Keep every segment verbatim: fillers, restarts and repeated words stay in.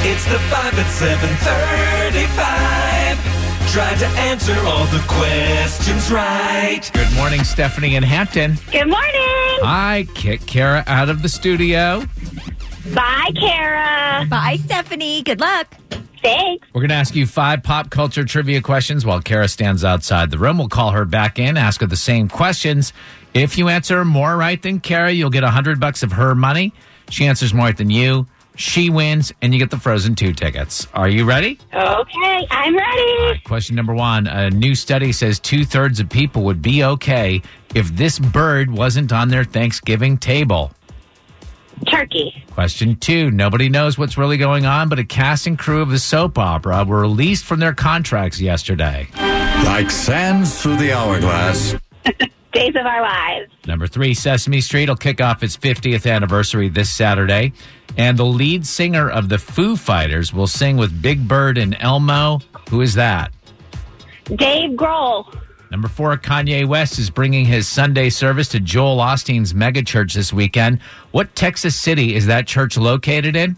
It's the five at seven thirty-five. Try to answer all the questions right. Good morning, Stephanie in Hampton. Good morning. Hi, kick Kara out of the studio. Bye, Kara. Bye, Stephanie. Good luck. Thanks. We're going to ask you five pop culture trivia questions while Kara stands outside the room. We'll call her back in, ask her the same questions. If you answer more right than Kara, you'll get one hundred bucks of her money. She answers more right than you. She wins, and you get the Frozen two tickets. Are you ready? Okay, I'm ready. All right, question number one. A new study says two-thirds of people would be okay if this bird wasn't on their Thanksgiving table. Turkey. Question two. Nobody knows what's really going on, but a cast and crew of the soap opera were released from their contracts yesterday. Like sands through the hourglass. Days of Our Lives. Number three, Sesame Street will kick off its fiftieth anniversary this Saturday. And the lead singer of the Foo Fighters will sing with Big Bird and Elmo. Who is that? Dave Grohl. Number four, Kanye West is bringing his Sunday service to Joel Osteen's megachurch this weekend. What Texas city is that church located in?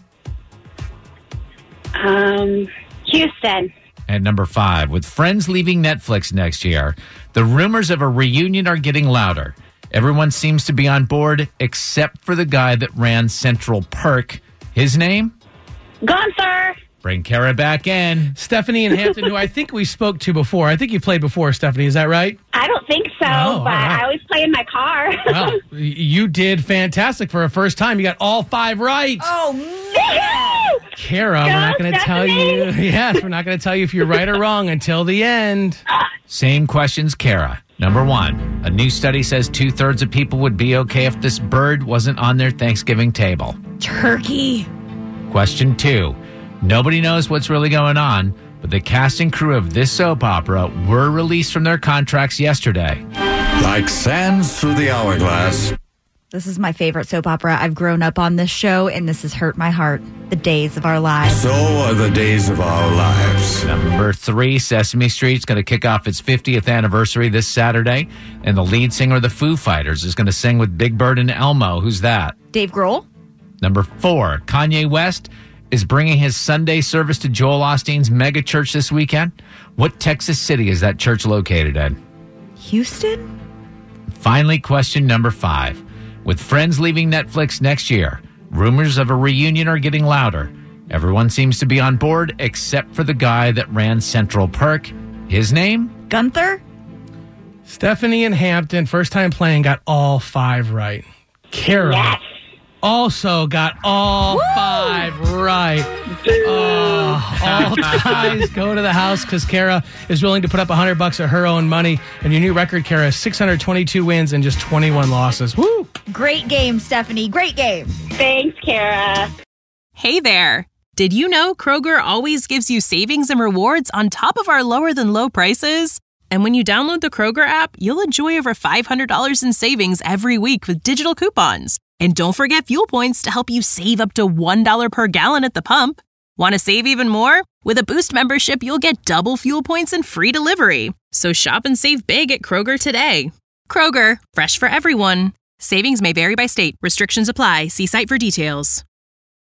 Um, Houston. And number five, with Friends leaving Netflix next year, the rumors of a reunion are getting louder. Everyone seems to be on board except for the guy that ran Central Perk. His name? Gunther. Bring Kara back in. Stephanie in Hampton, who I think we spoke to before. I think you played before, Stephanie. Is that right? I don't think so, Oh, but all right. I always play in my car. Well, you did fantastic for a first time. You got all five right. Oh, man. Kara, we're not going to tell you. Yes, we're not going to tell you if you're right or wrong until the end. Same questions, Kara. Number one, a new study says two-thirds of people would be okay if this bird wasn't on their Thanksgiving table. Turkey. Question two, nobody knows what's really going on, but the cast and crew of this soap opera were released from their contracts yesterday. Like sands through the hourglass. This is my favorite soap opera. I've grown up on this show, and this has hurt my heart. The Days of Our Lives. So are the days of our lives. Number three, Sesame Street's going to kick off its fiftieth anniversary this Saturday, and the lead singer of the Foo Fighters is going to sing with Big Bird and Elmo. Who's that? Dave Grohl. Number four, Kanye West is bringing his Sunday service to Joel Osteen's megachurch this weekend. What Texas city is that church located in? Houston. Finally, question number five. With Friends leaving Netflix next year, rumors of a reunion are getting louder. Everyone seems to be on board except for the guy that ran Central Perk. His name? Gunther. Stephanie in Hampton, first time playing, got all five right. Kara Yes. also got all Woo! five right. Oh, all ties go to the house because Kara is willing to put up one hundred bucks of her own money. And your new record, Kara, is six hundred twenty-two wins and just twenty-one losses. Woo! Great game, Stephanie. Great game. Thanks, Kara. Hey there! Did you know Kroger always gives you savings and rewards on top of our lower than low prices? And when you download the Kroger app, you'll enjoy over five hundred dollars in savings every week with digital coupons. And don't forget fuel points to help you save up to one dollar per gallon at the pump. Want to save even more? With a Boost membership, you'll get double fuel points and free delivery. So shop and save big at Kroger today. Kroger, fresh for everyone. Savings may vary by state. Restrictions apply. See site for details.